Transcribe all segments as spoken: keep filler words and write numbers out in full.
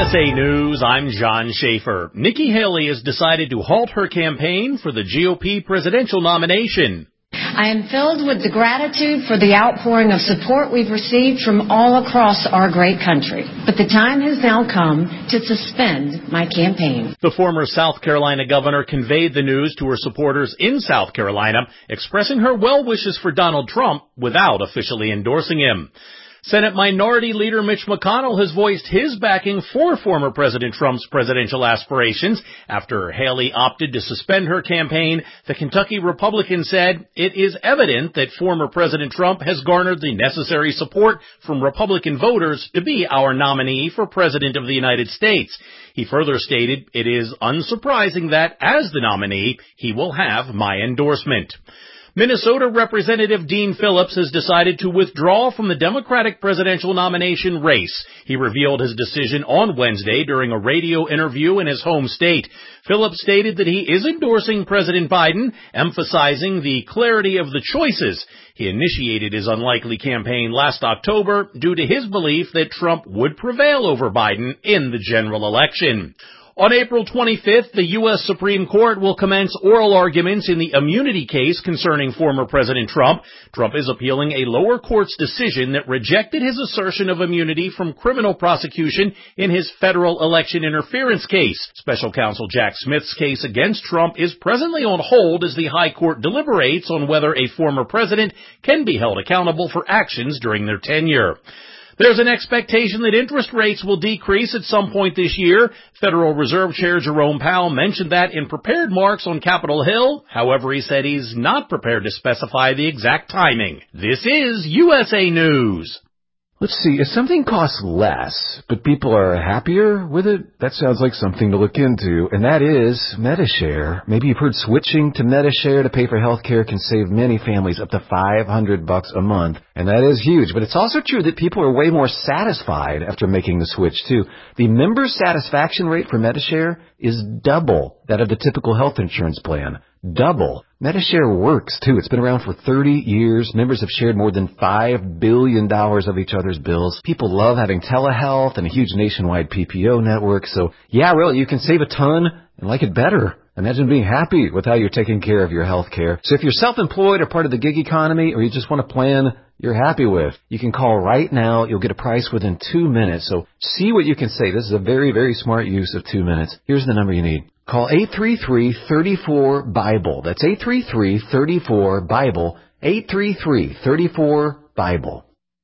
S A News, I'm John Schaefer. Nikki Haley has decided to halt her campaign for the G O P presidential nomination. I am filled with the gratitude for the outpouring of support we've received from all across our great country. But the time has now come to suspend my campaign. The former South Carolina governor conveyed the news to her supporters in South Carolina, expressing her well wishes for Donald Trump without officially endorsing him. Senate Minority Leader Mitch McConnell has voiced his backing for former President Trump's presidential aspirations. After Haley opted to suspend her campaign, the Kentucky Republican said it is evident that former President Trump has garnered the necessary support from Republican voters to be our nominee for President of the United States. He further stated it is unsurprising that, as the nominee, he will have my endorsement. Minnesota Representative Dean Phillips has decided to withdraw from the Democratic presidential nomination race. He revealed his decision on Wednesday during a radio interview in his home state. Phillips stated that he is endorsing President Biden, emphasizing the clarity of the choices. He initiated his unlikely campaign last October due to his belief that Trump would prevail over Biden in the general election. On April twenty-fifth, the U S Supreme Court will commence oral arguments in the immunity case concerning former President Trump. Trump is appealing a lower court's decision that rejected his assertion of immunity from criminal prosecution in his federal election interference case. Special counsel Jack Smith's case against Trump is presently on hold as the High Court deliberates on whether a former president can be held accountable for actions during their tenure. There's an expectation that interest rates will decrease at some point this year. Federal Reserve Chair Jerome Powell mentioned that in prepared remarks on Capitol Hill. However, he said he's not prepared to specify the exact timing. This is U S A News. Let's see, if something costs less, but people are happier with it, that sounds like something to look into, and that is Medi-Share. Maybe you've heard switching to Medi-Share to pay for health care can save many families up to five hundred bucks a month, and that is huge. But it's also true that people are way more satisfied after making the switch, too. The member satisfaction rate for Medi-Share is double that of the typical health insurance plan. Double. Medi-Share works, too. It's been around for thirty years. Members have shared more than five billion dollars of each other's bills. People love having telehealth and a huge nationwide P P O network. So, yeah, really, you can save a ton and like it better. Imagine being happy with how you're taking care of your health care. So if you're self-employed or part of the gig economy, or you just want a plan you're happy with, you can call right now. You'll get a price within two minutes. So see what you can save. This is a very, very smart use of two minutes. Here's the number you need. Call eight three three, three four, BIBLE. That's eight three three, three four, BIBLE. eight three three, three four, BIBLE.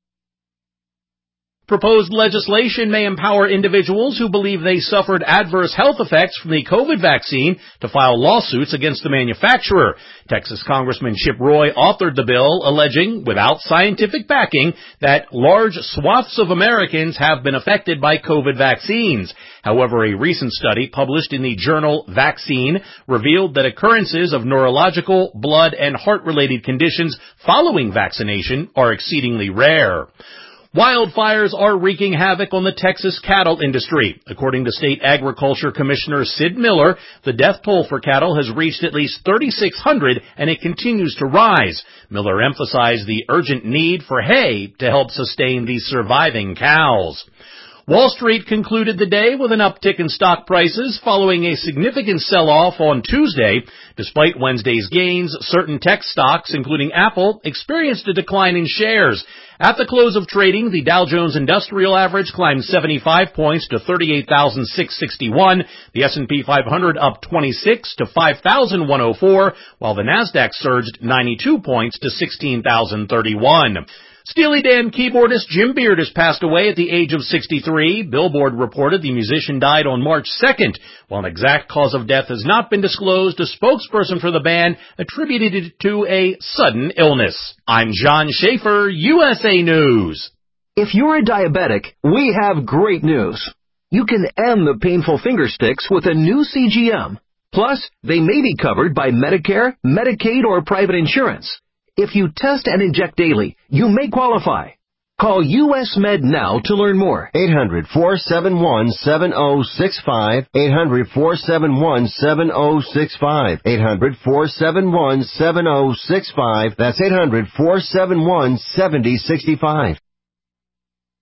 Proposed legislation may empower individuals who believe they suffered adverse health effects from the COVID vaccine to file lawsuits against the manufacturer. Texas Congressman Chip Roy authored the bill, alleging, without scientific backing, that large swaths of Americans have been affected by COVID vaccines. However, a recent study published in the journal Vaccine revealed that occurrences of neurological, blood, and heart-related conditions following vaccination are exceedingly rare. Wildfires are wreaking havoc on the Texas cattle industry. According to State Agriculture Commissioner Sid Miller, the death toll for cattle has reached at least thirty-six hundred, and it continues to rise. Miller emphasized the urgent need for hay to help sustain these surviving cows. Wall Street concluded the day with an uptick in stock prices following a significant sell-off on Tuesday. Despite Wednesday's gains, certain tech stocks, including Apple, experienced a decline in shares. At the close of trading, the Dow Jones Industrial Average climbed seventy-five points to thirty-eight thousand six hundred sixty-one, the S and P five hundred up twenty-six to five thousand one hundred four, while the Nasdaq surged ninety-two points to sixteen thousand thirty-one. Steely Dan keyboardist Jim Beard has passed away at the age of sixty-three. Billboard reported the musician died on March second. While an exact cause of death has not been disclosed, a spokesperson for the band attributed it to a sudden illness. I'm John Schaefer, U S A News. If you're a diabetic, we have great news. You can end the painful finger sticks with a new C G M. Plus, they may be covered by Medicare, Medicaid, or private insurance. If you test and inject daily, you may qualify. Call U S Med now to learn more. eight hundred, four seven one, seven oh six five. eight hundred, four seven one, seven oh six five. eight hundred, four seven one, seven oh six five. That's eight hundred, four seven one, seven oh six five.